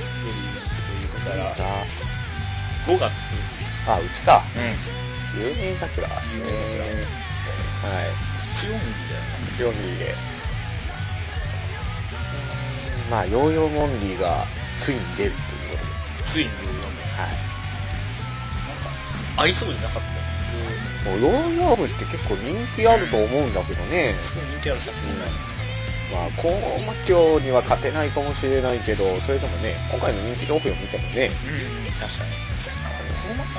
いうことから5月。 あ、うちか。 うん。 有名桜ですね。はい。 千代麦だよね。 千代麦で。まあ、ヨーヨーモンリーがついに出るということで。 ついにヨーヨーモンリー。 はい。 なんか、ありそうでなかったよ。 もうヨーヨー部って結構人気あると思うんだけどね。 すごい人気ある作品なんですか。 まあ、コーマ教には勝てないかもしれないけど、それでもね、今回の人気投票を見てもね。 確かに。コーマ教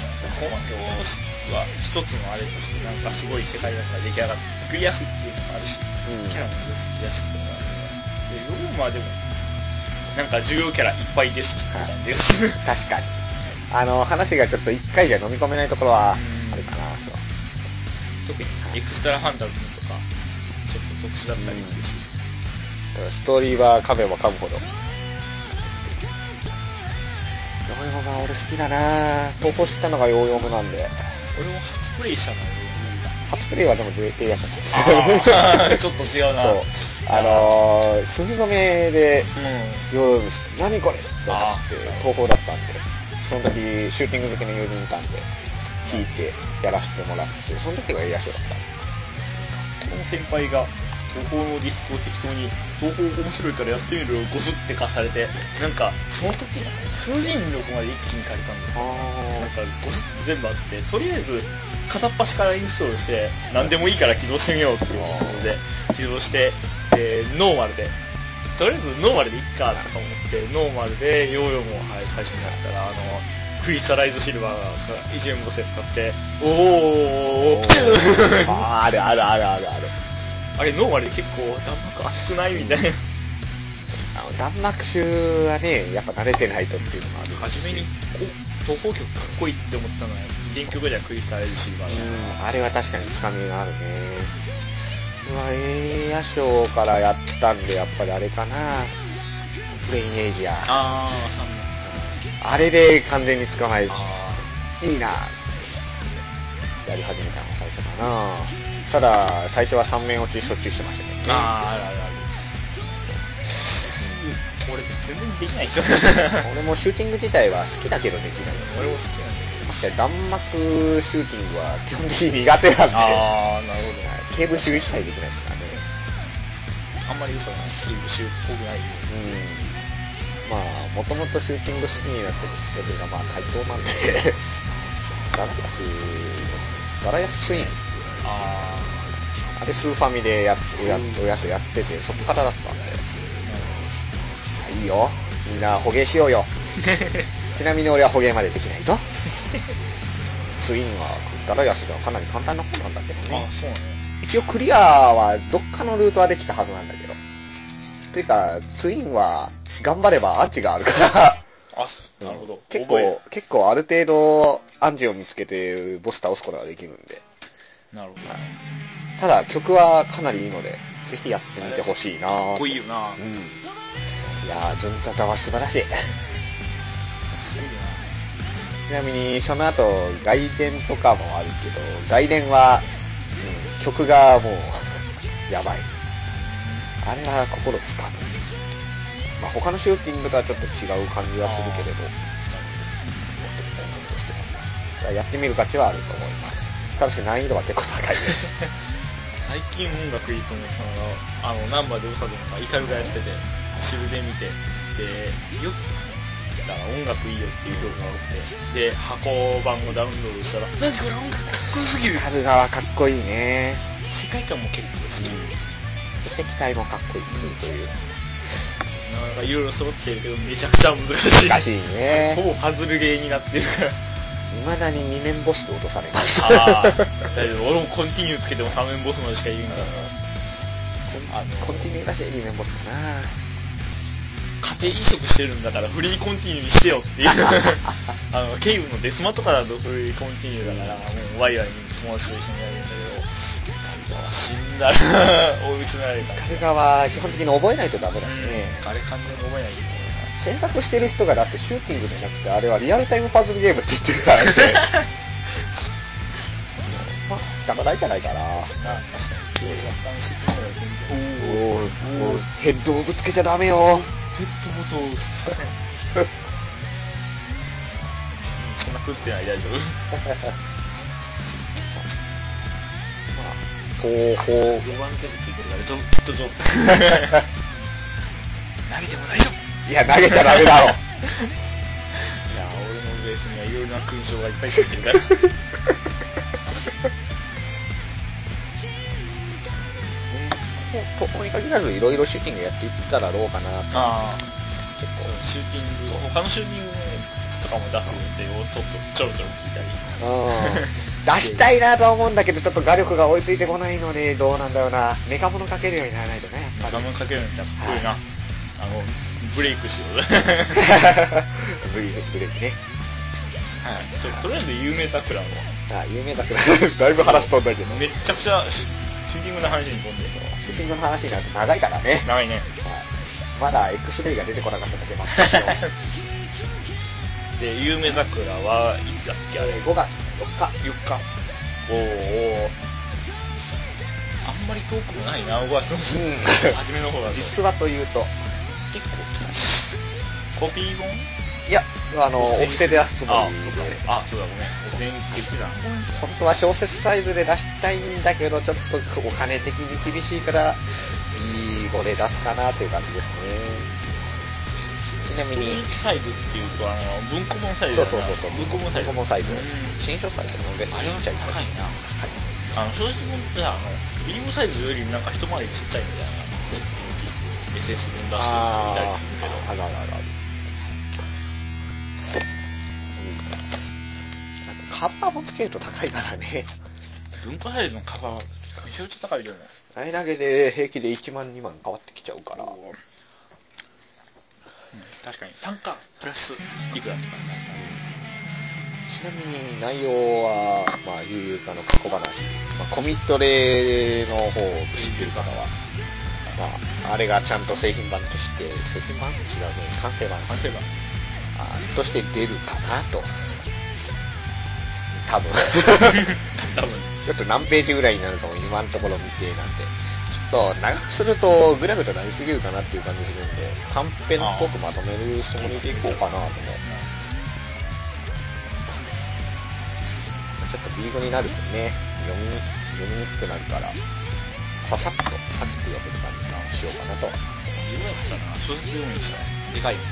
は一つのあれとして、なんかすごい世界観が出来上がって、作りやすいっていうのもあるし、キャラも作りやすいっていうのがあるので、ヨーヨーマはでも、なんか重要キャラいっぱいですって感じです。 確かに。話がちょっと一回じゃ飲み込めないところはあるかなと。 特にエクストラファンタズムとか、ちょっと特殊だったりするし。 ストーリーは噛めば噛むほど。ヨーヨームは俺好きだな。投稿したのがヨーヨームなんで。 俺も初プレイしたのよ。 初プレイはでも JT やったんです。 ちょっと違うな。 そう。墨染めでヨーヨームして何これって投稿だったんで、その時シューティング好きの友人いたんで弾いてやらせてもらって、その時がエアショーだった。 この先輩が東宝のディスクを適当に東宝面白いからやってみるをゴスって貸されて、なんかその時風神力まで一気に借りたんですよ。なんかゴスって全部あって、とりあえず片っ端からインストールして何でもいいから起動してみようっていうことで起動して、ノーマルでとりあえずノーマルでいっかとか思ってノーマルでヨーヨーも最初にやったらクリスタライズシルバーが1円ボスで使っておーあるあるあるあるある。 あれノーマルで結構弾幕熱くないみたいな。 弾幕集はね、やっぱ慣れてないとっていうのもある。 初めに東方曲かっこいいって思ったのは原曲ではクリスタライズシルバーだ。 あれは確かにつかみがあるね。エアショーからやったんで、やっぱりあれかな。プレインエイジア。あれで完全に捕まえる。いいな。やり始めたのが最初かな。ただ、最初は3面落ちしょっちゅうしてましたけどね。 ある。俺全然できない人。 俺もシューティング自体は好きだけどできない。 俺も好きなんで。 確かに弾幕シューティングは基本的に苦手なんで。 なるほど。 ケーブルシュー一切できないですからね。 あんまり嘘がない。ケーブルシューっぽくない。 まあ、もともとシューティング好きになってる人がまあ対等なんで、ガラヤスツイン。あれスーファミでやってて、そこからだったんで。いいよ。みんな捕鯨しようよ。ちなみに俺は捕鯨までできないと。ツインはガラヤスがかなり簡単なことなんだけどね。 そうね。 一応クリアはどっかのルートはできたはずなんだけど。というか、ツインは頑張ればアンチがあるから。 なるほど。 結構ある程度アンチを見つけてボス倒すことができるんで。 なるほど。 ただ曲はかなりいいので、ぜひやってみてほしいな。 かっこいいよな。 いやー、ズンタタは素晴らしい。ちなみにその後外伝とかもあるけど、外伝は、曲がもうやばい。あれは心つかむ。まあ他のシューティングとはちょっと違う感じはするけれど、やってみる価値はあると思います。ただし難易度は結構高いです。 最近音楽いいと思ったのが、ナンバーでウサドンがイカルがやってて、渋で見て、で、よくだから音楽いいよっていう評価が多くて、で、箱版をダウンロードしたら、何これ音楽かっこよすぎる。 イカルガはかっこいいね。 世界観も結構好き。 そして機体もかっこいいという。 なんかいろいろ揃ってるけど、めちゃくちゃ難しい。 難しいね。 ほぼパズルゲーになってるから。 未だに2面ボスで落とされます。 俺もコンティニューつけても3面ボスまでしか言うんだから。 コンティニューらしい2面ボスかな。 家庭移植してるんだからフリーコンティニューにしてよっていう。ケイブのデスマとかだとフリーコンティニューだから、もうワイワイに友達と一緒にやるんだけど、死んだら追い打ちなられた。 カルガは基本的に覚えないとダメだね。 あれ完全に覚えないと。 制作してる人がだってシューティングじゃなくて、あれはリアルタイムパズルゲームって言ってるからね。まあ仕方ないじゃないかな。 確かに。 ヘッドをぶつけちゃダメよ。 ペットボトル。 そんな食ってない、大丈夫。 方法 4番手でついてるから、きっと上手。投げても大丈夫。 いや、投げちゃダメだろ。 いや、俺のベースにはいろいろな勲章がいっぱいついてるから。 ここに限らずいろいろシューティングやっていったらどうかなと。 ああ、結構シューティング、他のシューティングとかも出す予定をちょっとちょろちょろ聞いたり。 出したいなとは思うんだけど、ちょっと画力が追いついてこないので、どうなんだろうな。メカモノかけるようにならないとね。 メカモノかけるようになったらかっこいいな。ブレイクしよう。 ブレイクね。 はい。とりあえず有名桜も。 有名桜。だいぶ話飛んだけど。 めっちゃくちゃシューティングの話に飛んでる。 シューティングの話になると長いからね。 長いね。 まだ X-ray が出てこなかっただけなんですけど。 で、有名桜はいつだっけあれ。 5月4日。 4日。お。あんまり遠くもないな、5月の。初めの方だと。 実はというと。 結構コピー本？ いや、お布施で出すつもりで。 そうだ、ごめん。お布施って言ってた。 本当は小説サイズで出したいんだけど、ちょっとお金的に厳しいから、B5 で出すかなという感じですね。ちなみに。 サイズっていうと、文庫本サイズ。 そう。 文庫本サイズ。 新書サイズの別に。 あれは高いな。小説本ってB5 サイズよりなんか一回りちっちゃいみたいな。SS 分出してみたりするけど。 ある。カバーもつけると高いからね。 文庫サイズのカバーはめちゃくちゃ高いよね。 あれだけで平気で1万2万変わってきちゃうから。 確かに単価プラスいくらって感じ。ちなみに内容は悠々化の過去話、コミットレの方を知ってる方は、あれがちゃんと製品版として、製品版違うね、完成版として出るかなと。多分ちょっと何ページぐらいになるかも今のところ未定なんで、ちょっと長くするとグラグラなりすぎるかなっていう感じするんで、短編っぽくまとめるつもりでいこうかなと思う。ちょっと B5 になるとね、読みにくくなるから、ささっと読める感じにしようかなと。 言わなかったな、小説読むにしたらでかい。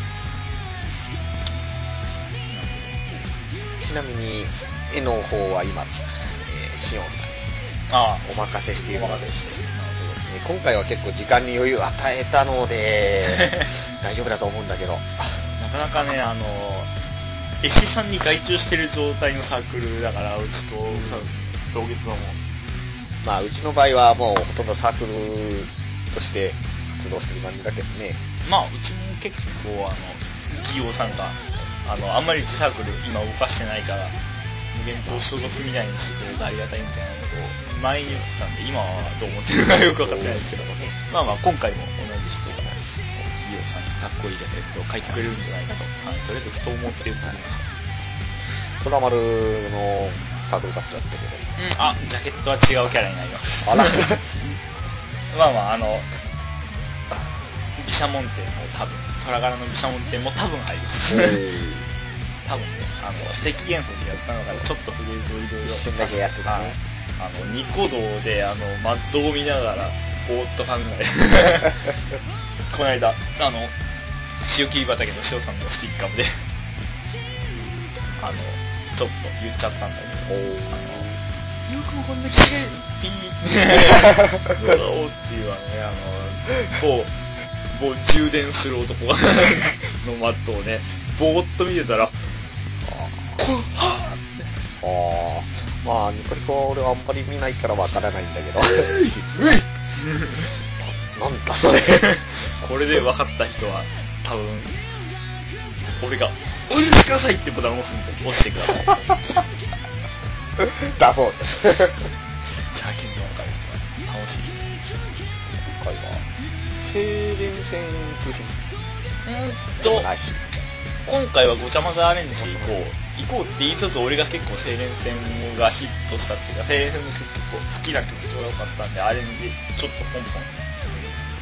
ちなみに絵の方は今、シオンさんにお任せしているので、今回は結構時間に余裕を与えたので大丈夫だと思うんだけど、 なかなかね、絵師さんに外注してる状態のサークルだから、うちと同月のもうちの場合はもうほとんどサークルとして活動してる感じだけどね。 うちも結構企業さんがあんまり自サークル今動かしてないから無限と所属みたいにしてくれるとありがたいみたいなことを前に言ってたんで、今はどう思ってるかよくわかってないですけど、今回も同じ人が企業さんにかっこいいジャケットを書いてくれるんじゃないかと、とりあえずふと思って言っておりました。 トラマルのサークルカットやったけど、 ジャケットは違うキャラになります。 あら毘沙門天も多分、虎柄の毘沙門天も多分入ります。多分ね、赤元素でやったのからちょっとフレーズをいろいろ一瞬だけやってたね。 ニコ動でマッドを見ながらぼーっと考えこの間塩切り畑の塩さんのスティッカーでちょっと言っちゃったんだけど、よくもこんな綺麗ピーっておっていう某充電する男がのマットをねぼーっと見てたらニコニコ俺はあんまり見ないからわからないんだけどなんだそれこれで分かった人は多分俺がお許しくださいってボタンを押すんで押してくださいだそうです。 じゃあ剣道の会です楽しい。 今回は静電線通信今回はごちゃ混ぜアレンジ行こうって言いつつ、俺が結構静電線がヒットしたっていうか、静電線も結構好きな曲が多かったんで、アレンジちょっとポンポン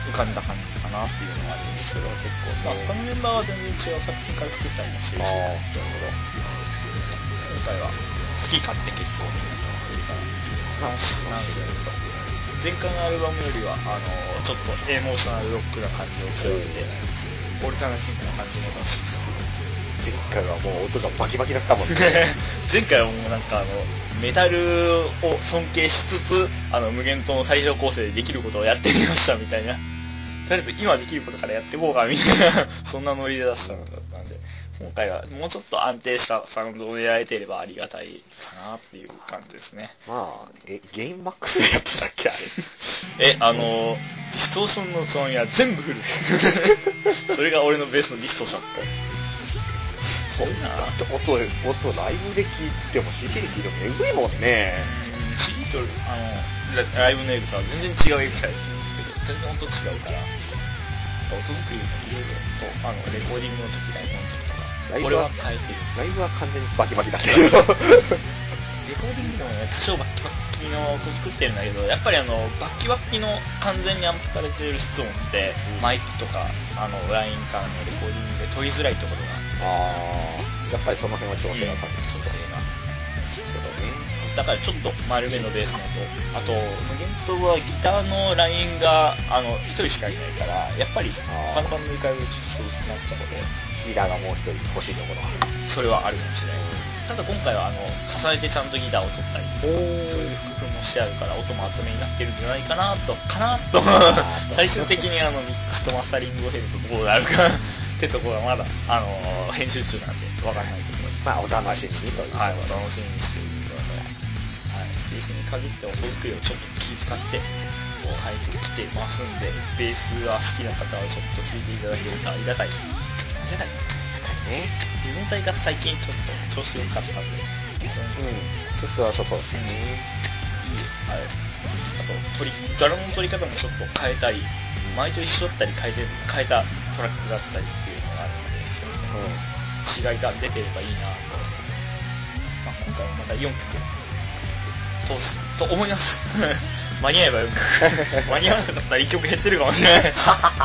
浮かんだ感じかなっていうのがあるんですけど、結構、まあ、他のメンバーは全然違う作品から作ったりもしてるし、 なる今回は好き勝手結構みんなといるから楽しくなるけど、前回のアルバムよりはちょっとエモーショナルロックな感じを強めて、オルタナティブな感じも出しつつ、 前回はもう音がバキバキだったもんね。 前回はもうなんかメタルを尊敬しつつ無限島の最小構成でできることをやってみましたみたいな、とりあえず今できることからやっていこうかみたいなそんなノリで出したのだったんで、今回はもうちょっと安定したサウンドを狙えていればありがたいかなっていう感じですね。 まあゲインマックスでやってたっけあれ。 ディストーションのつまみは全部フルそれが俺のベースのディストーション。そうな音ライブで聴いても CD で聴いてもエグいもんね。 CD とライブのエグさは全然違うエグさやけど、全然音違うから、音作りもいろいろとレコーディングの時、ライブの時とかこれは変えてる。 ライブは完全にバキバキだけどレコーディングでもね、多少バッキバキの音作ってるんだけど、やっぱりバッキバキの完全にアンプされてる室音って、マイクとかラインからのレコーディングで取りづらいところが、 やっぱりその辺は調整がかけて調整がだからちょっと丸めのベースの音、あと無限島はギターのラインが1人しかいないから、やっぱり他のバンドに比べるとちょっと薄くなったことで、 ギターがもう1人欲しいところそれはあるかもしれない。ただ今回は重ねてちゃんとギターを取ったり、そういう工夫もしてあるから音も厚めになってるんじゃないかなと最終的にミックスとマスタリングを経るとどうなるかってところはまだ編集中なんで分からないところ、 まあお楽しみにという、 はい、お楽しみにしているところで、はい、ベースに限って音作りをちょっと気遣って書いてきてますんで、ベースが好きな方はちょっと聴いていただけるとありがたいね。全体が最近ちょっと調子良かったんで、 調子はそうですね。 はい。あとドラムの取り方もちょっと変えたり、前と一緒だったり変えたトラックだったりっていうのがあるので、そういう違いが出てればいいなと。まあ、今回はまた4曲通すと思います間に合えば4曲間に合わなかったら1曲減ってるかもしれない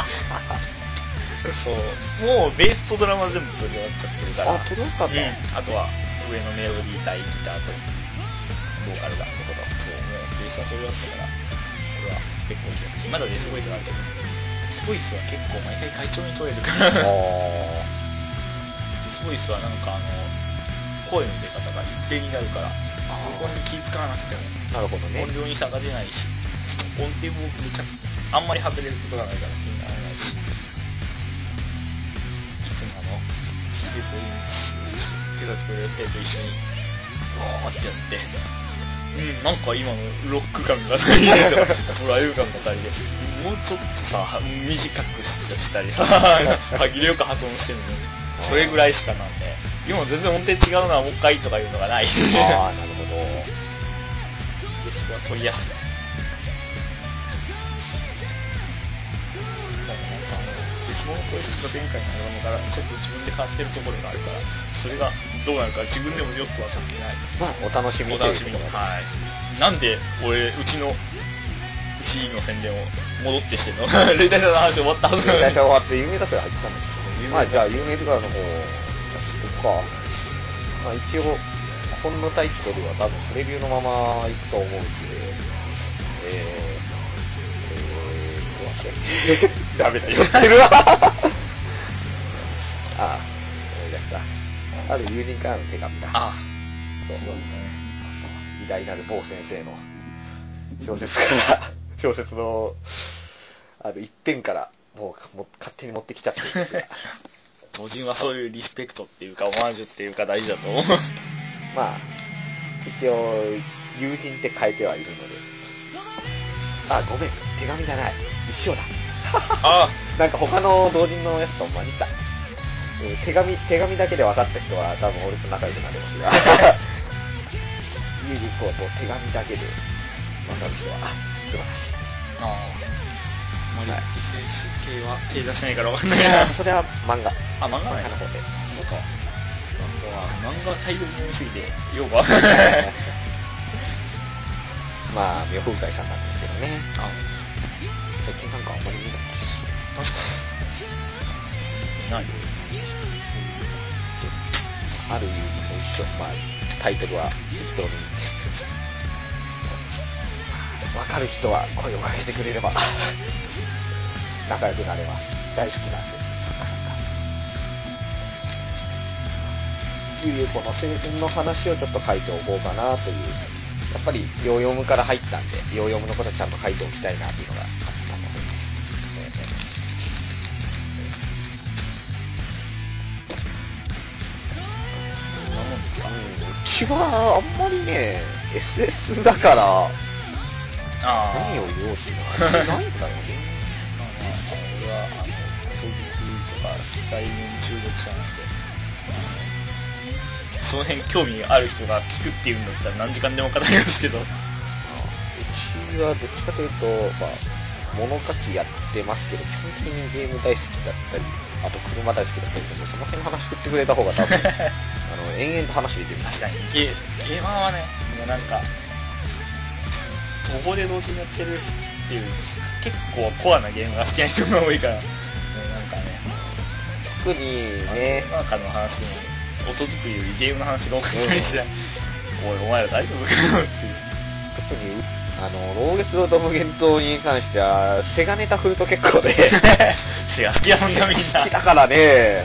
そう、もうベースとドラムは全部取り終わっちゃってるから、 取り終わったんだ、 あとは上のメロディー対ギターとボーカルがのこと、そう、もうベースは取り終わったから、これは結構気がまだデスボイスがあるけど、デスボイスは結構毎回会長に取れるからデスボイスはなんか声の出方が一定になるから、ここに気使わなくても、 なるほどね、 音量に差が出ないし、音程もあんまり外れることがないから気にならないし、手先と一緒にわーってやって、なんか今のロック感が足りないとかドライブ感が足りない、もうちょっとさ短くしたりさ歯切れよく発音してるのにそれぐらいしかなんで、今全然音程違うのはもう一回とかいうのがないなるほど。 でそこは取りやすい。その声質が前回のアルバムからちょっと自分で変わってるところがあるから、それがどうなるか自分でもよく分かってない。 まあお楽しみに。 はい。なんで俺うちの宣伝を戻ってしてんのレイダーの話終わったはずなのに。 レイダー終わって有名だから入ってたんですけど、まあじゃあ有名だからの方か。まあ一応本のタイトルは多分プレビューのままいくと思うんで、ダメだよってるわ思い出した。ある友人からの手紙だ。そう偉大なる某先生の小説のある一点からもう勝手に持ってきちゃってるんですが当人はそういうリスペクトっていうかオマージュっていうか大事だと思うまあ一応友人って書いてはいるので、ごめん、手紙じゃない、一緒だなんか他の同人のやつと混じった。手紙だけで分かった人は多分俺と仲良くなれますがユージコと手紙だけで分かる人は素晴らしい。 森選手系は手出せないから分かんないそれは漫画。 漫画の方で。そうか。漫画は大量に読みすぎてよく分かんないまあ妙風会さんなんですけどね。最近なんかあんまり見ないし。 何ある意味と一緒。まあ、タイトルは適当に。わかる人は声をかけてくれれば、仲良くなれます。大好きなんで。ゆうゆうこの青春の話をちょっと書いておこうかなという。やっぱり、ヨーヨムから入ったんで、ヨーヨムのことちゃんと書いておきたいなというのがあったので。うちはあんまりね、SS だから、何を言おうっていうのはないんだよね。 俺は、そういうとか、大変中毒者なんで、その辺興味ある人が聞くっていうんだったら何時間でも語りますけど。うちはどっちかというと、まあ、物書きやってますけど、基本的にゲーム大好きだったり、あと車大好きだったりするので、その辺の話振ってくれた方が多分、延々と話できる。 確かに、ゲーマーはね、なんか、そこで同時にやってるっていう、結構コアなゲームが好きな人が多いから、なんかね、 特にね、 世の中の話も、音作りよりゲームの話が多かったりして、おい、お前ら大丈夫かよっていう。 特に、老月ロード無限島に関しては、セガネタ振ると結構で、 セガ好きやもんな、みんな。 好きだからね、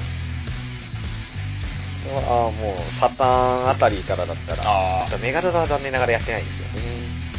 もう、サターンあたりからだったら、メガドラは残念ながらやってないんですよね。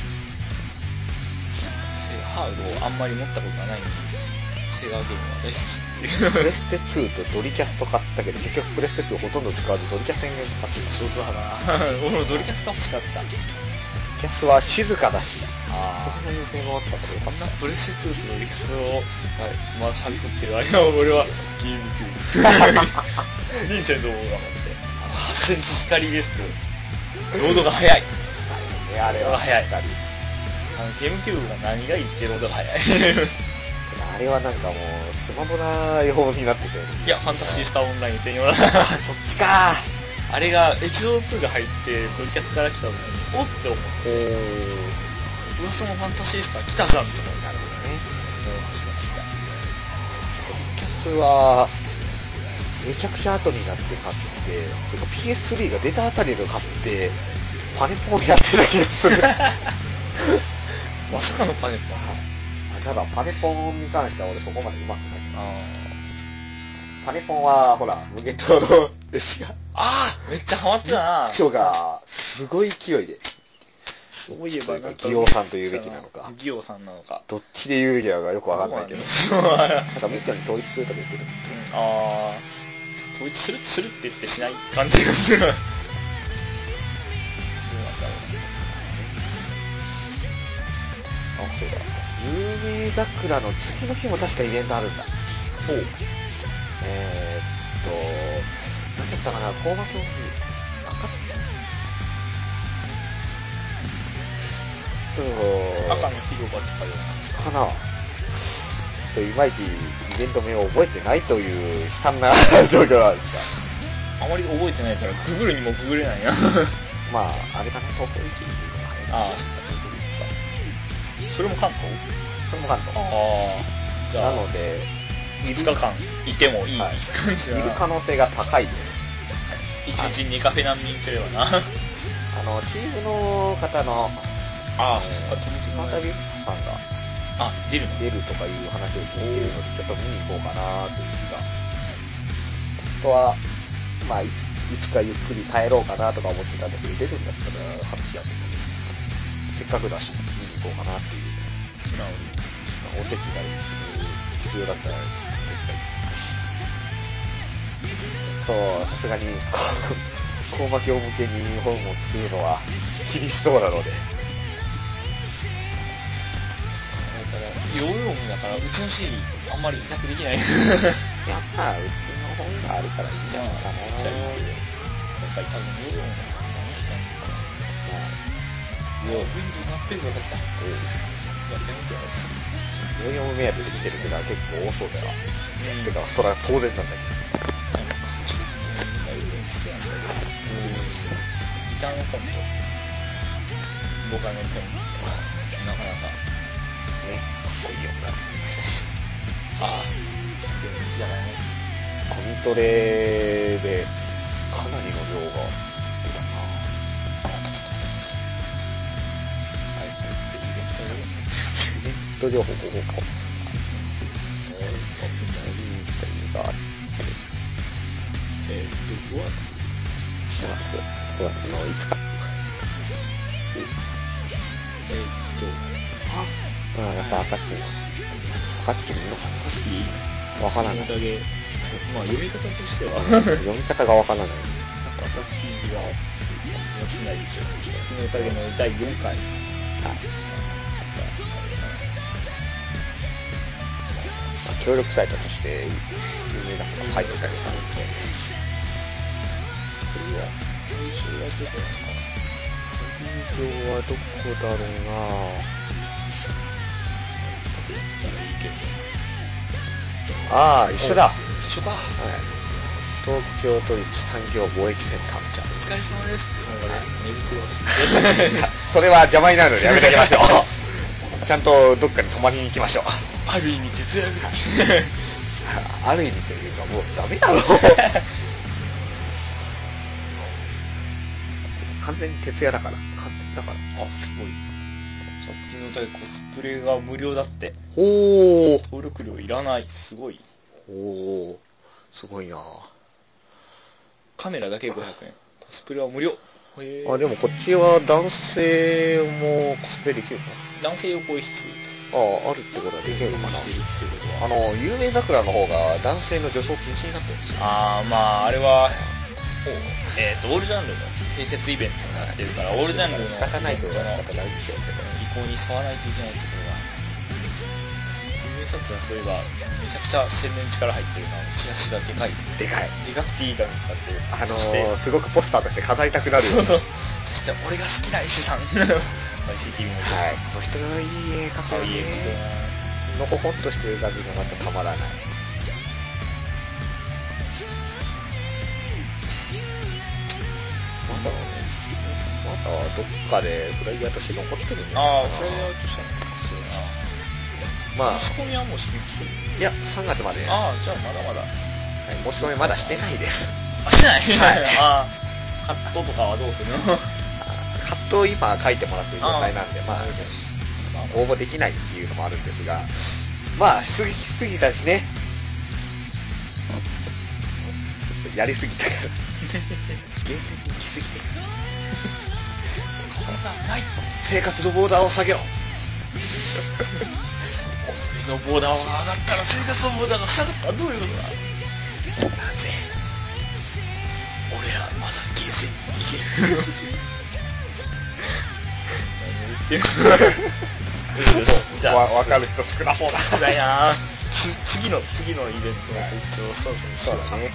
ハードをあんまり持ったことがないんで、セガゲームは大好き。 プレステ2とドリキャスト買ったけど、結局プレステ2ほとんど使わずドリキャス宣言買ってそうそうだな。俺もドリキャスが欲しかった。 ドリキャスは静かだし、 そんな優勢もあったからよかった。 そんなプレステ2とドリキャスを、まあ、はびこってる間は俺はゲームキューブ。ニンテンドーが持って、発電光ですけど、ロードが速い。 あれは速い。ゲームキューブが何がいいってロードが速い。 あれはなんかもう、スマホな用になってて。 いや、ファンタシースターオンライン専用だ。 そっちかあれが、エピソード2が入って、ドリキャスから来た時に、おって思って、噂のファンタシースター来たじゃんって思って。 なるほどね。 しました。 ドリキャスは、めちゃくちゃ後になって買って、てか PS3 が出たあたりで買って、パネポンやってた気がする。 まさかのパネポン。 ただパネポンに関しては俺そこまで上手くない。パネポンは、ほら、無限島のですが。 めっちゃハマってたな。 人が、すごい勢いで。 そういえばなんか、 ギオさんと言うべきなのか。 ギオさんなのか。 どっちで言うべきなのかよくわかんないけど。なんかみっちゃんに統一するとか言ってる。 統一するって言ってしない感じがする。どうなんだろう。 そうだ。有名桜の次の日も確かイベントあるんだ。 ほう。 何だったかな、高額の日、 赤の広場とかでかな。いまいちイベント名を覚えてないという悲惨な状況なんですか。あまり覚えてないからググるにもググれないな。 まあ、あれかな、東京駅っていうのが入ってる。それも関東？ それも関東。 じゃあ、 なので、 5日間いてもいい感じだな。 いる可能性が高いです。 1日2カフェ難民すればな。 チームの方の、 またびさんが、出るとかいう話を聞いているので、ちょっと見に行こうかなという気が。あとは、まあいつかゆっくり帰ろうかなとか思ってたんだけど、出るんだったら話やってせっかくだし、見に行こうかなっていう。お手伝いする必要だったら、さすがに、高魔教向けに本を作るのは厳しそうなので。 ヨーヨームだから、うちの CD あんまり委託できない。 やっぱ、うちの本があるからいいんじゃないかな。 やっぱり多分ヨーヨームだから、ウィンドウなってるのが来た。やってみてよ。 ヨーヨーム目当てで来てるってのは結構多そうだよ。てか、それは当然なんだけど。 ギターのコント、ボーカルのコント、なかなかね、かっこいい音楽でしたし。 ああ、でも好きだからね。 コミトレでかなりの量が出たな。 はい、イベントイベント情報、ここ。があって、 5 月の5日。やっぱ暁見るのかな。わからない。 まあ読み方としては読み方がわからない。 暁はやってないですよ。暁の宴の第4回。 協力サイトとして有名なことが入ってたりするんで、 それは優勝はどこなのかな。 会場はどこだろうな。ああ、一緒だ。 一緒か。はい。 東京都立産業貿易センター。 じゃあお疲れ様です。その寝袋をそれは邪魔になるのでやめてあげましょう。ちゃんとどっかに泊まりに行きましょう。 ある意味徹夜ぐらい。 ある意味というかもうダメだろ。完全に徹夜だから。完璧だから。 あ、すごい。暁の宴コスプレが無料だって。 おー。 登録料いらない。すごい。 おー。すごいな。 カメラだけ500円。コスプレは無料。 あ、でもこっちは男性もコスプレできるの？ 男性用更衣室。 あるってことはできるのかな。有名桜の方が男性の女装禁止になってるんですよ。 まああれはオールジャンルの併設イベントになってるから、オールジャンルの仕方ないというか仕方ないでしょうけど、 意向に沿わないといけないところが。有名桜そういえばめちゃくちゃ宣伝力入ってるな。チラシがでかい。でかくていいから使ってる。 すごくポスターとして飾りたくなるような。 そして俺が好きな伊勢さん。ICTV もはい。この人のいい絵描くね。のほほんとしてる感じがまたたまらない。まだどっかでフライヤーとして残ってるんじゃないかな。 フライヤーとして残ってるな。 まあ、 申し込みはもう締め切ってる。 いや、3月まで。 じゃあまだまだ。 申し込みまだしてないです。 してない。はい。カットとかはどうするの？ カットを今書いてもらってる状態なんで、応募できないっていうのもあるんですが、過ぎたしね。やりすぎたから。厳選に来すぎてる。生活のボーダーを下げろ。 俺のボーダーが上がったら生活のボーダーが下がったらどういうことだ？なぜ俺らまだ厳選にいける。何言ってる？じゃあ分かる人少なそうだ。 少ないな。次のイベントの告知をそうだね。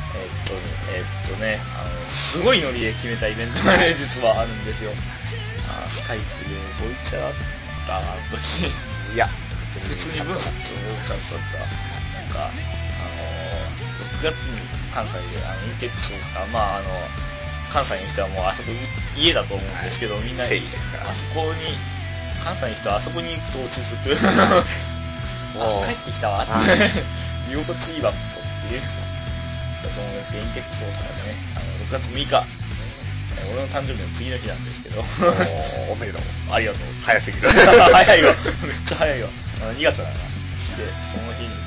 すごいノリで決めたイベントがね、実はあるんですよ。スカイプでボイチャだった時。 いや、 普通にブースとちゃんとだった。6月に関西でインテックスとか、関西の人はもうあそこ家だと思うんですけど、みんなあそこに関西の人はあそこに行くと落ち着く。帰ってきたわって居心地いいわっていうだと思うんですけど、インテックス大阪でね、6月6日、俺の誕生日の次の日なんですけど。 おめでとう。 ありがとう。 早すぎる。 早いわ。めっちゃ早いわ。2月だな。で、その日に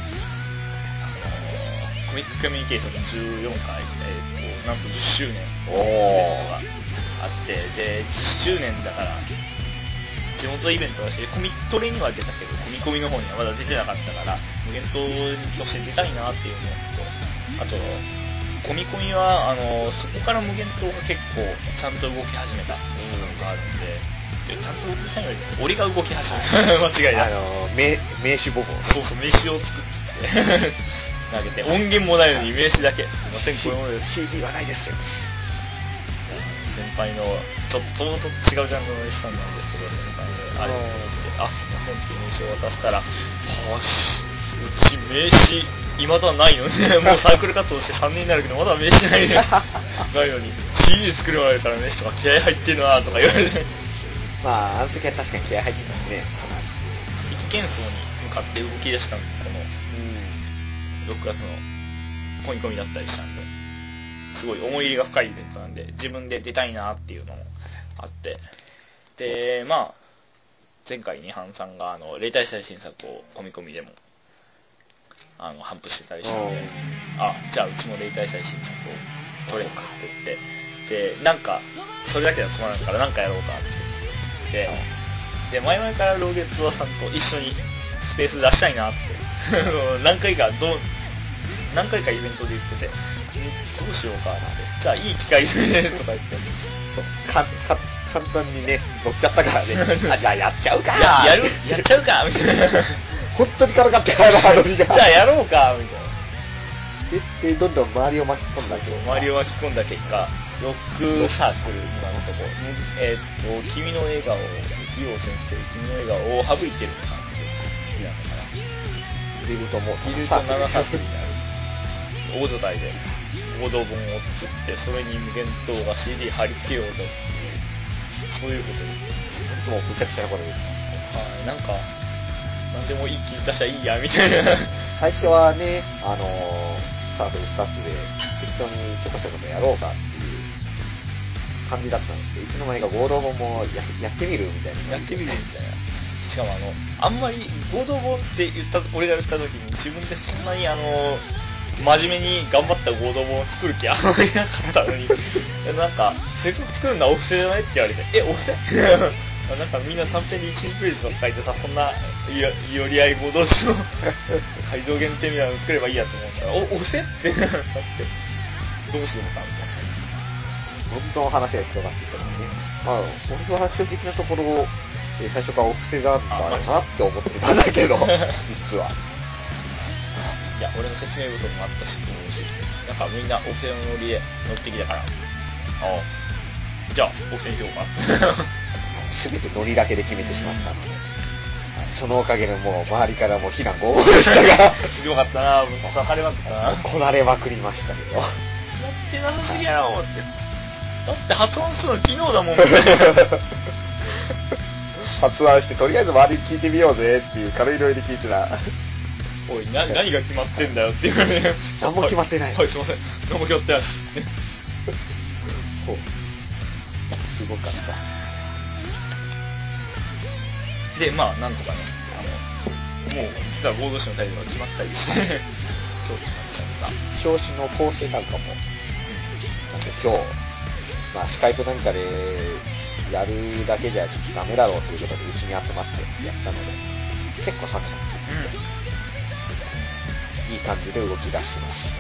コミックコミュニケーション14回、なんと10周年のイベントがあって、で、10周年だから、地元イベントだし、コミトレには出たけど、コミコミの方にはまだ出てなかったから、無限島として出たいなっていうのと、あと、コミコミは、そこから無限島が結構、ちゃんと動き始めたのがあるんで、ちゃんと動き始めた俺が動き始めた。間違いない。 名刺ボコ。 そう、名刺を作って投げて、音源もないのに名刺だけ。すいません、こういうものです。 CD はないですよ。 先輩の、ちょっと違うジャンルの人なんですけど、先輩で、あれを見て、すいませんって名刺を渡したら、うち名刺、今とはないのね。もうサークル活動して3年になるけど、まだ名刺ないね。ないのに、CD 作る前から名刺とか気合入ってるなとか言われて。 あの時は確かに気合入ってたんでね。 危機喧騒に向かって動き出したこの 6月のコミコミだったりしたんで、すごい思い入れが深いイベントなんで、自分で出たいなっていうのもあって、で、まあ、前回にハンさんが例大祭新作をコミコミでも頒布してたりしたんで、じゃあうちも例大祭新作を撮れるかって言って、で、なんか、それだけではつまらないからなんかやろうかって言って、で、前々からローゲッツワさんと一緒にスペース出したいなって何回かイベントで言ってて、どうしようかなって、じゃあいい機会でねとか言って、 簡単にね、乗っちゃったからね。じゃあやっちゃうかやっちゃうかみたいな。 本当に軽かったから、 じゃあやろうかみたいな。 で、どんどん周りを巻き込んだけど。 周りを巻き込んだ結果、ロックサークル、今のところ、君の笑顔、キヨ先生、君の笑顔を省いてるサークルなのかな。 入れるともう、 入れると7サークルになる。大所帯で合同本を作って、それに無限島が CD 貼り付けようと。そういうことで。 もうむちゃくちゃなことです。 はい、なんか、なんでもいい気に出したらいいや、みたいな。 最初はね、サークル2つで適当にちょこちょことやろうかっていう感じだったんですけど、いつの間にか合同本もやってみるみたいな。 やってみるみたいな。しかもあんまり合同本って俺が言った時に自分でそんなに真面目に頑張った合同本を作る気あんまりなかったのに、なんか、せっかく作るのはお布施じゃないって言われて、お布施なんかみんな短編で1、2ページとか書いてさ、そんな寄り合い合同誌の会場限定みたいなの作ればいいやと思ったら、お布施ってなって、どうしようかみたいな。 どんどん話が広がっていったのでね。まあ、俺は正直なところ、最初からお布施なんだろうなって思ってたんだけど、実は。 いや、俺の説明不足もあったし、なんかみんなお布施のノリで乗ってきたから、じゃあお布施にしようか。 全てノリだけで決めてしまったので、そのおかげでもう周りからも非難合々でしたが、 よかったな、刺されまくったな。 こなれまくりましたけど。 やってなさすぎやろって。だって発音するの昨日だもん。 発案してとりあえず周りに聞いてみようぜっていう軽いノリで聞いてた。 おい、何が決まってんだよっていうね。 何も決まってない。 はい、すいません。何も決まってないし。 すごかった。 で、まあ、なんとかね、もう、実は合同誌のタイトルが決まったりして、今日決まっちゃった。 表紙の構成なんかも、なんか今日、まあ、スカイプなんかでやるだけじゃちょっとダメだろうということで、うちに集まってやったので、結構サクサク、いい感じで動き出しました。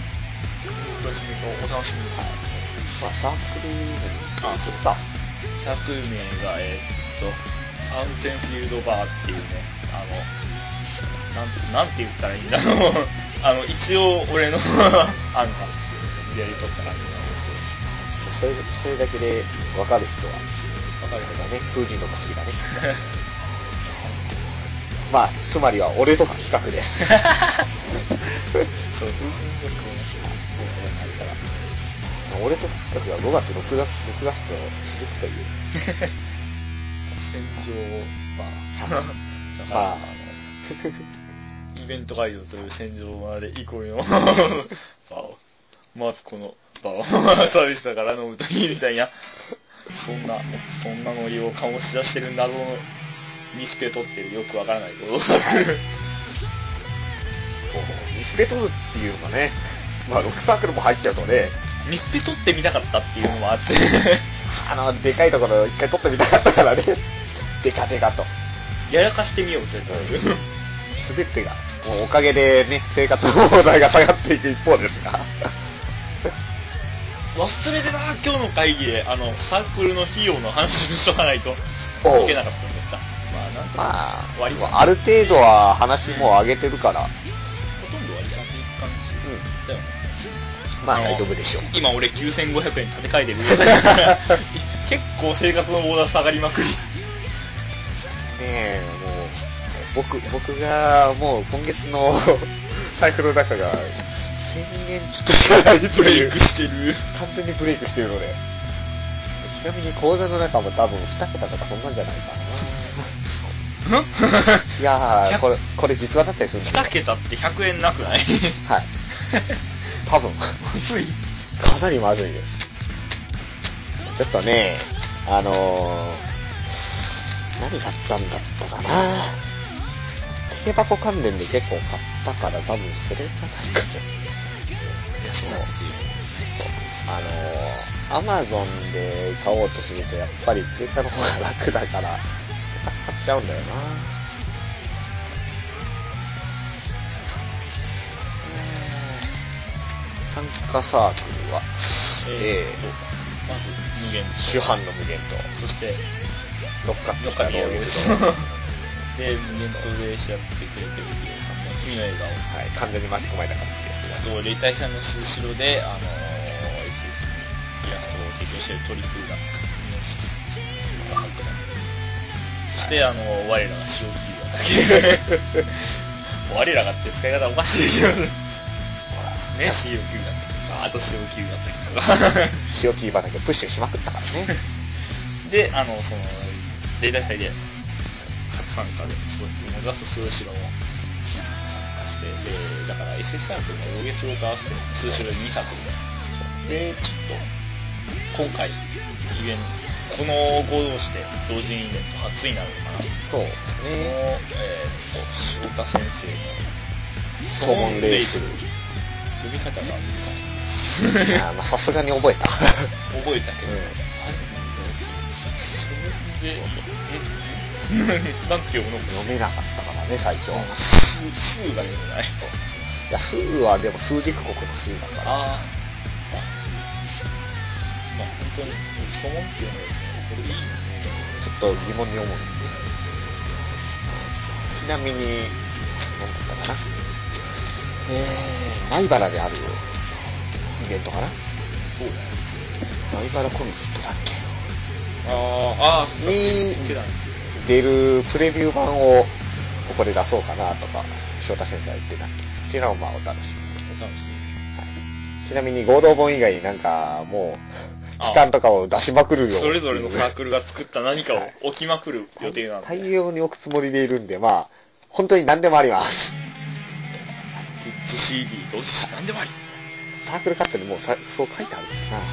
お楽しみに。 まあ、サークル名、 サークル名が、ファウンテンフィールドバーっていうね、なんて言ったらいいんだろう。一応俺の案がやりとった感じなんですけど。 それだけで分かる人は、 分かる人がね、風神の薬がね。まあ、つまりは俺との比較で。 そう、風神の薬あるから。 俺と比較は5月、6月と続くという。 戦場まあ、 イベント会場という戦場まで行こうよ。まずこの場をサービスだから飲むといいみたいな、そんなノリを醸し出してる謎の見つけ取ってるよくわからないことを見つけ取るっていうのがね、まあ、6サークルも入っちゃうとね、 見つけ取ってみたかったっていうのもあってでかいところを一回取ってみたかったからね。でかと。 やらかしてみようぜという。 すべてが、もうおかげでね、生活の問題が下がっていく一方ですが。 忘れてた、今日の会議で、サークルの費用の話にしとかないといけなかったんですか。 まあ、ある程度は話も上げてるから。 ほとんど割り勘でいく感じだよね。 まあ大丈夫でしょう。 今俺9500円立て替えてる結構生活のボーダー下がりまくり。 ねえ、もう、僕がもう今月の財布の中が1000円ちょっとしかないという。 ブレイクしてる。 完全にブレイクしてるので。ちなみに口座の中も多分2桁とかそんなんじゃないかな。 いやー、これ実話だったりするんだけど。 2桁って100円なくない？ はい。多分。 まずい。 かなりまずいです。ちょっとね、何買ったんだったかな。手箱関連で結構買ったから多分それじゃないかと。アマゾンで買おうとするとやっぱり追加の方が楽だから買っちゃうんだよな。参加サークルはまず無限主犯の無限と、 そして乗っかってきた乗っかってやろうノーユーで無限とでし合ってくれてるヒロさんの君の笑顔、 はい、完全に巻き込まれた形ですが、 あと霊体さんの後ろでSS イラストを提供しているトリプルラックそして我らが白キーだけ我らがって使い方おかしいけどね、白キーだったあと白キーだったけど塩キー畑プッシュしまくったからね。 でその霊体祭で初参加でそうです目指す数代も参加して、だから SS サークルのロゲスロと合わせて数代2作でちょっと今回イベントこの合同して同時イベント初になるのかな。 そうですね。 翔太先生のソモンレイスル読み方が難しいいや、まあさすがに覚えた覚えたけど、それでなんて読むの読めなかったからね、最初。 数が読めないと。 いや、数はでも数軸国の数だから。 まあ本当にソモンっていうのはこれいいのね。 ちょっと疑問に思うんですよ。ちなみに、何だったかな。米原であるイベントかな。米原コミケットだっけに出るプレビュー版をここで出そうかなとか翔太先生は言ってたんで、そちらをまあお楽しみに。はい、ちなみに合同本以外になんかもう期間とかを出しまくるよ。 それぞれのサークルが作った何かを置きまくる予定なので、 大量に置くつもりでいるんで、まあ本当に何でもあります。 グッズ CD 同時何でもあり。 サークルカットにもうそう書いてあるんだな。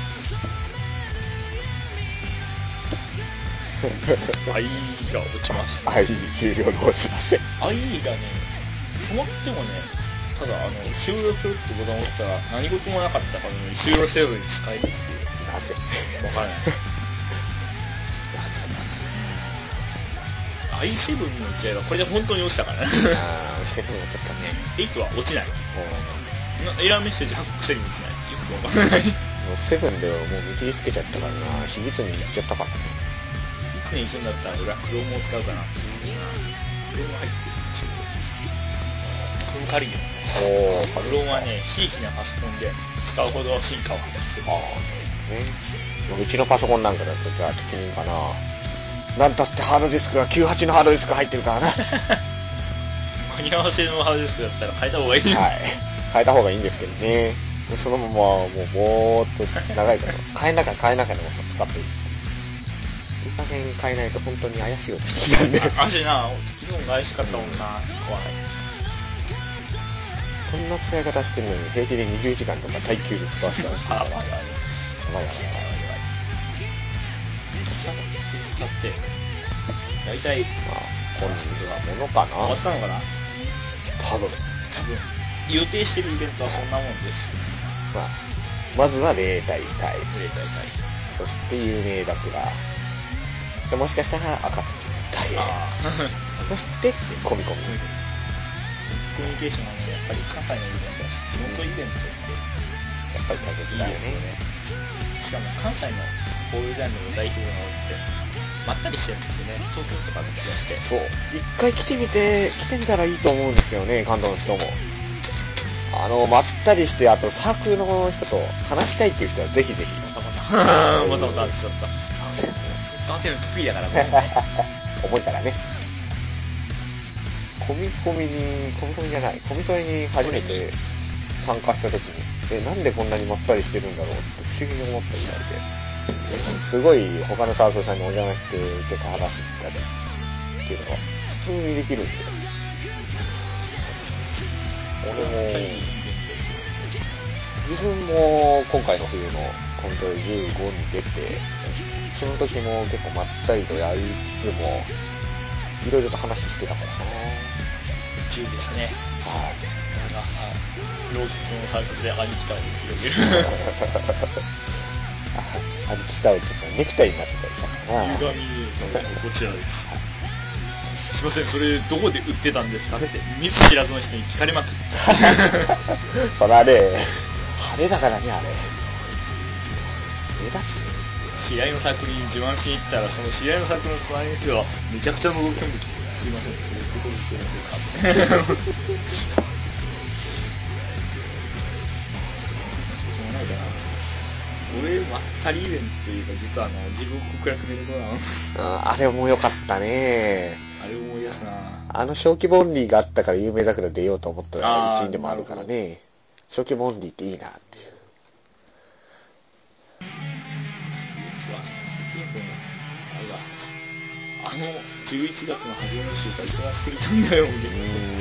愛が落ちました。 愛終了のお知らせ。 愛がね、止まってもね、ただ終了するってボタンを押したら何事もなかったからね、終了せずに使えるっていう。 なぜわからない。i7 の違いはこれで本当に落ちたからね。 7もちょっとね。 8は落ちない。エラーメッセージ吐くくせに落ちない。よくわからない。 もう7ではもう見切りつけちゃったからな、秘密に行っちゃったからね。 秘密に行くんだったら俺はクロームを使うかな。クローム入ってるんでしょ。クローム軽いよ。クロームはね、ひいきなパソコンで使うほど進化を果たしてる。 うちのパソコンなんかだとじゃあ適任かな。なんたってハードディスクが98のハードディスク入ってるからな。 間に合わせのハードディスクだったら変えた方がいい。 はい。変えた方がいいんですけどね。そのままもうぼーっと長いから変えなきゃ使っていい。いい加減変えないと本当に怪しいよって聞いたんで。 足な、昨日も怪しかったもんな。怖い。 そんな使い方してるのに平気で20時間とか耐久で使わせたらしいから。やばい。 さて、大体、 本日はものかな。 終わったのかな。 多分予定してるイベントはそんなもんです。 まずは霊体祭、そして有名だくら、そしてもしかしたら暁大変、そしてコミコミ。 コミュニケーションはね、やっぱり関西のイベントは地元イベントってやっぱり大切だよね。 しかも関西のこういうジャンルの代表が多くてまったりしてるんですよね。東京とかと違って。 そう。一回来てみたらいいと思うんですよね、関東の人も。まったりして、あとサークルの人と話したいっていう人はぜひぜひ。 またあっちゃった。ダンテル得意だからね。 重いからね。コミトレに初めて参加した時に、なんでこんなにまったりしてるんだろうって不思議に思ったみたいで、すごい他のサークルさんにお邪魔して結構話してたりっていうのが、 通にできるんで。俺も、自分も今回の冬のコント15に出て、その時も結構まったりとやりつつも、いろいろと話してたからな。 10ですね。 はい。 なんかさ、老血のサークルで兄貴タオル広げる。 兄貴タオルとかネクタイになってたりしたかな。 歪みこちらです。すいません、それどこで売ってたんですかって見ず知らずの人に聞かれまくった。 それあれ、派手だからね、あれ。目立つ。 知り合いのサークルに自慢しに行ったら、その知り合いのサークルの隣の人がめちゃくちゃ覗き込んできて、すいません、それどこで売ってるんですかって。そうなんだな。俺、まったりイベントというか、実は自分極楽メルトなの。 あれも良かったね。 あれ思い出すな。 小規模オンリーがあったから有名桜出ようと思ったらうちにでもあるからね。小規模オンリーっていいなっていう。 11月の初めの週から忙しすぎたんだよ、みたいな。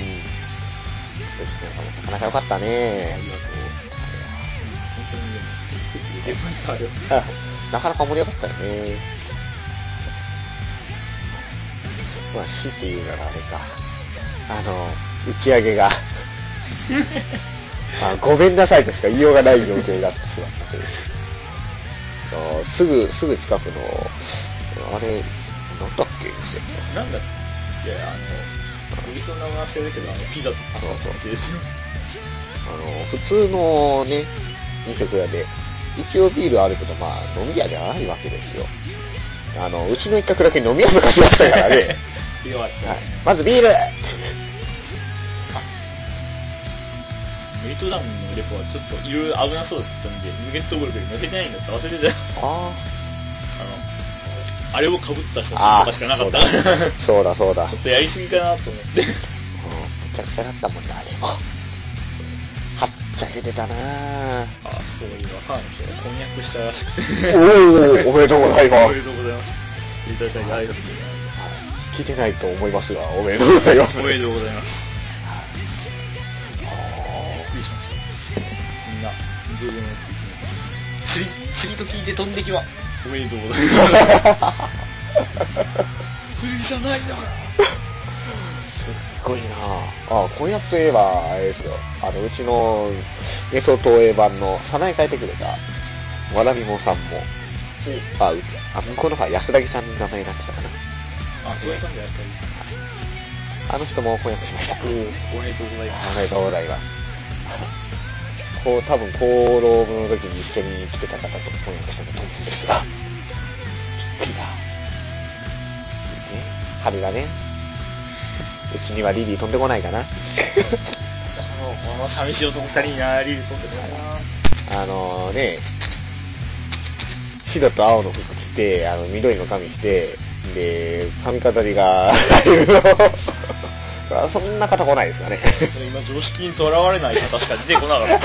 なかなか良かったね。 ありがとう。本当にでも、出てもらったよ。 なかなか盛り上がったよね。まあ、強いて言うならあれか。打ち上げがごめんなさいとしか言いようがない状況になってしまったという。すぐ近くの、あれ、なんだっけ店。 なんだっけ、売りそうな名前だけど、ピザとかそうですよ。 普通のね、飲食屋で、一応ビールあるけど、まあ、飲み屋ではないわけですよ。うちの一角だけ飲み屋とかしましたからね。 よかった、 はい。まずビールメリットダウンのレポはちょっといろいろ危なそうだったんで、無限トークで載せてないんだって忘れてたよ。あれを被った写真とかしかなかったから。 そうだ。ちょっとやりすぎかなと思って。めちゃくちゃだったもんね、あれも。はっちゃけてたなぁ。 そういうわかんないですよ。婚約したらしくて。 おめでとうございます。 おめでとうございます。いただいてありがとうございます。 聞いてないと思いますが、おめでとうございます。 おめでとうございます。びっくりしました。みんな、ブームのやつ釣りと聞いて飛んできは。おめでとうございます。釣りじゃないだから。 すっごいなぁ。婚約といえば、あれですよ。うちのゲソ東映版の、さなえ変えてくれた、わらびもさんも、向こうの方は安田木さんの名前になってたかな。 そういう感じで安田木さん。 あの人も婚約しました。 おめでとうございます。 おめでとうございます。多分、厚労部の時に一緒に来てた方と婚約したと思うんですが、びっくりだ。春がね、うちにはリリー飛んでこないかな。 この寂しい男二人にな、リリー飛んでこないな。 白と青の服着て、緑の髪して、で、髪飾りが、そんな方来ないですかね。 今、常識にとらわれない方しか出てこなかった。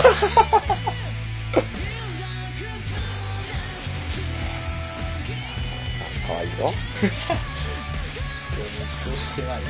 かわいいよ。 今日も主張してない。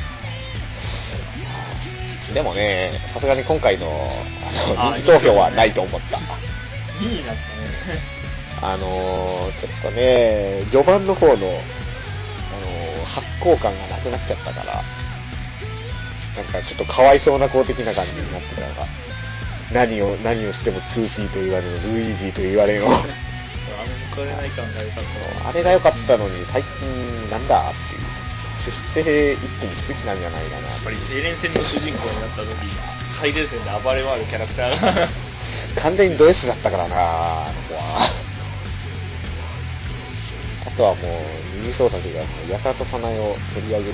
でもね、さすがに今回の人気投票はないと思った。 2位になったね。 ちょっとね、序盤の方の、発行感がなくなっちゃったから、なんかちょっとかわいそうな公的な感じになってたのが、何をしても 2P と言われる、ルイージと言われるの。 抜かれない感が良かった。 あれが良かったのに、最近なんだっていう。出世一気にしすぎなんじゃないかな。 やっぱり青年戦の主人公になった時に、最前線で暴れ回るキャラクターが。 完全にド S だったからな、あの子は。あとはもう、二次創作がやたらと早苗を取り上げるようにな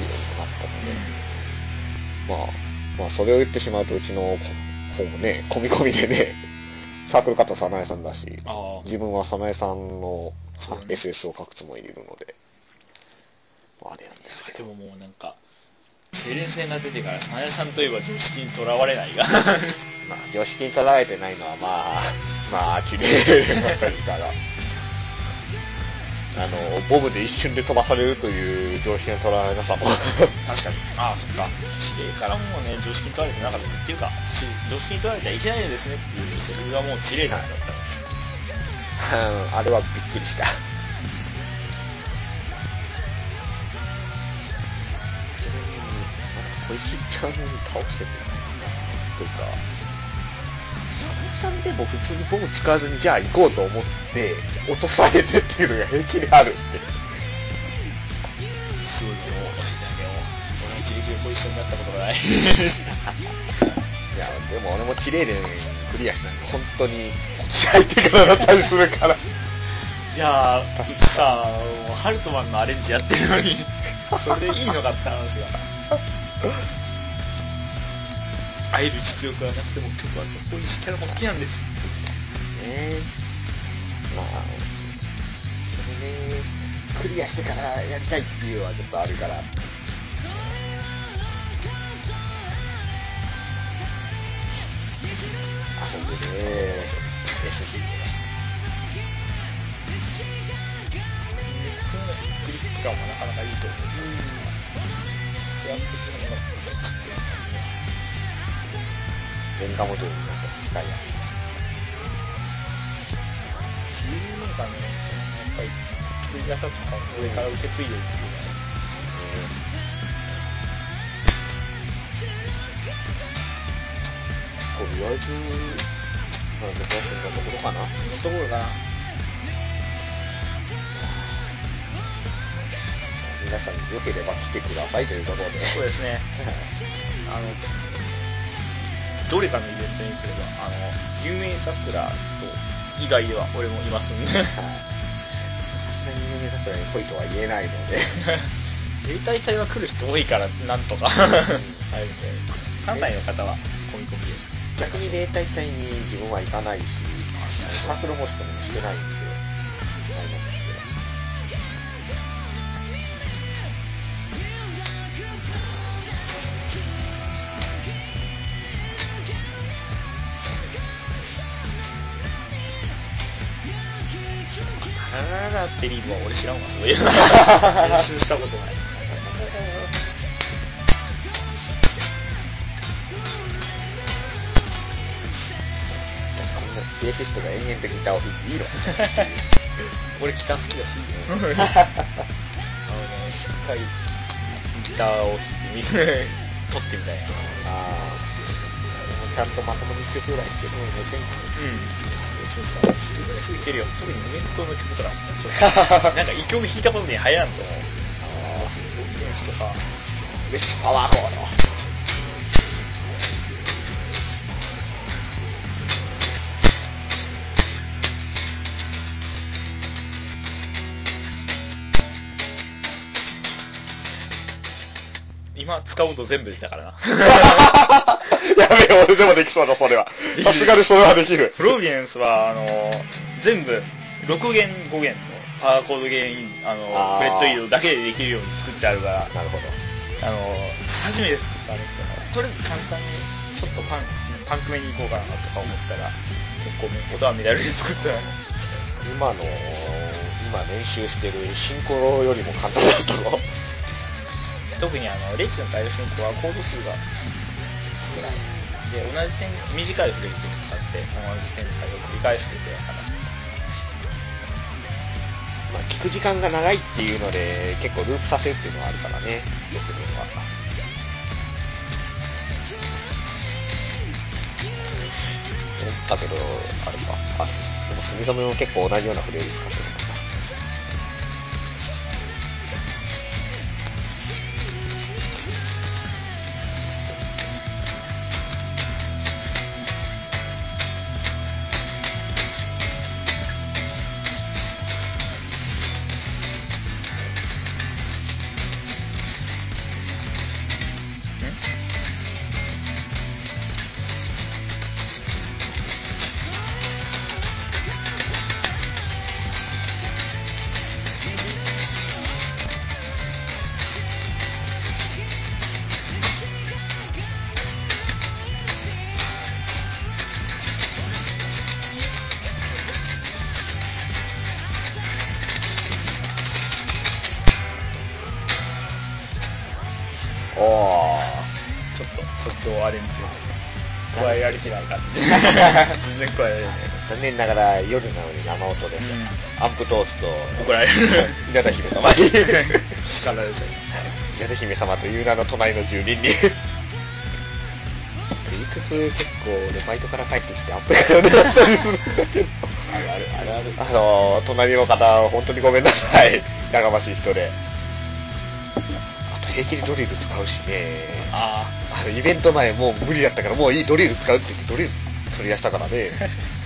ったので、まあ、それを言ってしまうと、うちの方もね、込み込みでね、サークルカット早苗さんだし、自分は早苗さんの SS を書くつもりでいるので、あれなんですけど。 でももうなんか、青年戦が出てから早苗さんといえば常識にとらわれないが。 まあ、常識にとらわれてないのは、まあ、綺麗だったりから。 ボムで一瞬で飛ばされるという常識の捉えなさも確かに。ああ、そっか。指令からもうね、常識に取られてなかったっていうか、常識に取られてはいけないのですねっていう、それがもう指令なんだった。 あれはびっくりした。ちなみに、小石ちゃん倒しててないな。というか、サビさんでも普通にボム使わずにじゃあ行こうと思って落とされてっていうのが平気であるって。 すごいのを教えてあげよう。俺は一力でポジションになったことがない。いや、でも俺も綺麗でクリアしたんで、本当に相手からだったりするから。 いやー、さあ、ハルトマンのアレンジやってるのに、それでいいのかって話が。会える実力はなくても曲はそこにキャラも好きなんです。 まあ、それで、クリアしてからやりたいっていうのはちょっとあるから。ほんでね、SC クリップ感もなかなかいいと思う。座ってくるのがちょっとレンガモデルになって使いやすい。 10年間ね、やっぱり作り出さとか上から受け継いでるっていうのは、 とりあえず、なんでそんなところかな？ そんなところかな。 皆さん良ければ来てくださいということで。 そうですね。どれかのイベントにすれば、有名桜と以外では俺もいますんで。さすがに有名桜に来いとは言えないので。 例大祭は来る人多いから、なんとか。あれで、関西の方は込み込みで。 逆に例大祭に自分は行かないし、サークルホストもしてないんで、あれなんですけど。 ラララってリーブは俺知らんわ、そういう練習したことない。 ベーシストが延々とギターを弾いていいの俺ギター好きだし、しっかりギターを弾いて撮ってみたいな。 ちゃんとまともに1曲ぐらい弾けるのめっちゃいいんですよ。 そうしたら1曲ぐらいすぐ弾けるよ。特にイベントの曲とかなんか1曲弾いたことに流行らんと思う。ベースとかベースパワーコード。 今使うと全部できたからな。 やべえ、俺でもできそうだ、それは。さすがにそれはできる。 プロビデンスは、全部、6弦、5弦のパワーコード弦、フレット移動だけでできるように作ってあるから、 なるほど。 初めて作ったんですけど、とりあえず簡単に、ちょっとパンクめに行こうかなとか思ったら、結構音は乱れで作ったら、 今練習してるシンコロよりも簡単だったの。 特にレッチのタイル進行はコード数が少ない。で、同じ短いフレーズを使って同じ展開を繰り返すことだから。 まあ、聞く時間が長いっていうので、結構ループさせるっていうのはあるからね、よくねは。思ったけど、あれか。でも、墨染めも結構同じようなフレーズ使ってるのかな。 とあれにしよう。加えられてない感じ。全然加えられない。 残念ながら夜なのに生音です。アンプ通すと怒られる。 稲田姫様に叱られちゃいます。 稲田姫様という名の隣の住人にと言いつつ結構俺バイトから帰ってきてアップが読んでたりするんだけどある隣の方本当にごめんなさい。やがましい人で。あと平気でドリル使うしね。イベント前もう無理だったからもういいドリル使うって言ってドリル取り出したからね。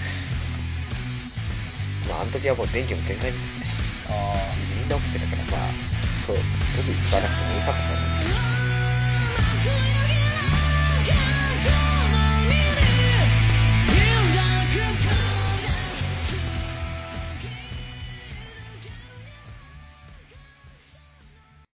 まああの時はもう電気も全開ですね。みんな起きてたからまあそうドリル使わなくてもうるさかったね。